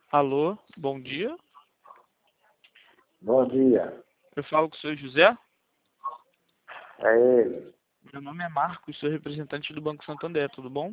Alô, bom dia. Bom dia. Eu falo com o senhor José. É ele. Meu nome é Marcos, sou representante do Banco Santander, tudo bom?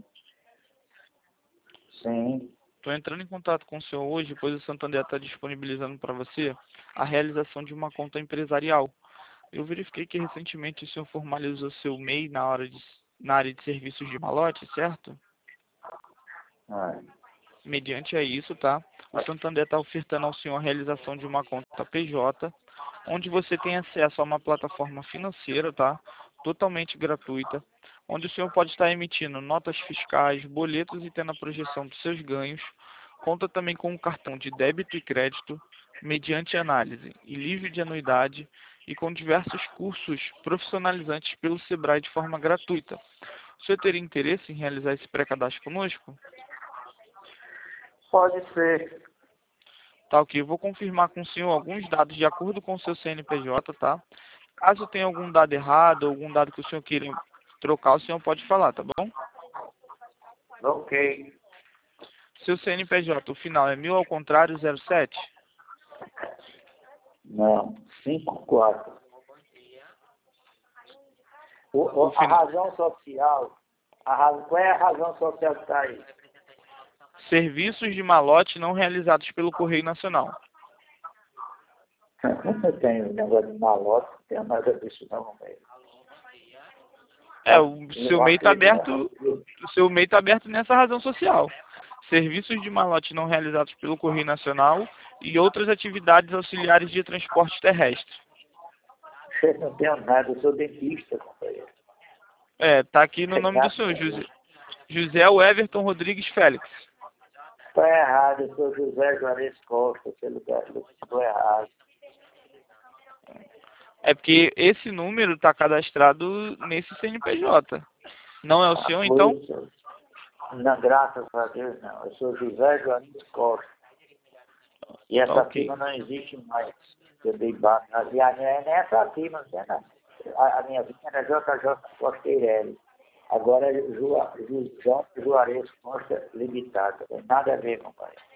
Sim. Estou entrando em contato com o senhor hoje, pois o Santander está disponibilizando para você a realização de uma conta empresarial. Eu verifiquei que recentemente o senhor formalizou seu MEI na área de serviços de malote, certo? Ah, Mediante a isso, tá? O Santander está ofertando ao senhor a realização de uma conta PJ, onde você tem acesso a uma plataforma financeira, tá? Totalmente gratuita, onde o senhor pode estar emitindo notas fiscais, boletos e tendo a projeção dos seus ganhos. Conta também com um cartão de débito e crédito, mediante análise e livre de anuidade e com diversos cursos profissionalizantes pelo Sebrae de forma gratuita. O senhor teria interesse em realizar esse pré-cadastro conosco? pode ser. Tá, ok. Eu vou confirmar com o senhor alguns dados de acordo com o seu CNPJ, tá? Caso tenha algum dado errado, algum dado que o senhor queira trocar, o senhor pode falar, tá bom? Ok. Seu CNPJ, o final é 1000 ao contrário 07? Não. 5-4. O A final... razão social. Qual é a razão social que está aí? Serviços de malote não realizados pelo Correio Nacional. Não tem negócio de malote, não tem nada disso não, velho. O seu Eu MEI está acredito. aberto, o seu MEI está aberto nessa razão social. Serviços de malote não realizados pelo Correio Nacional e outras atividades auxiliares de transporte terrestre. Eu não tenho nada, eu sou dentista, companheiro. Tá aqui no nome do senhor, José Everton Rodrigues Félix. Está errado, eu sou José Juarez Costa, pelo lugar, estou errado. É porque esse número está cadastrado nesse CNPJ. Não é o senhor, então? Pois, não, graças a Deus não. Eu sou José Juarez Costa. E essa Ok. firma não existe mais. Eu dei base. Aliás, não é nessa firma, não é não. A minha firma era JJ Costa Eireli. Agora é João Juarez Costa Limitada. Não tem nada a ver, compadre.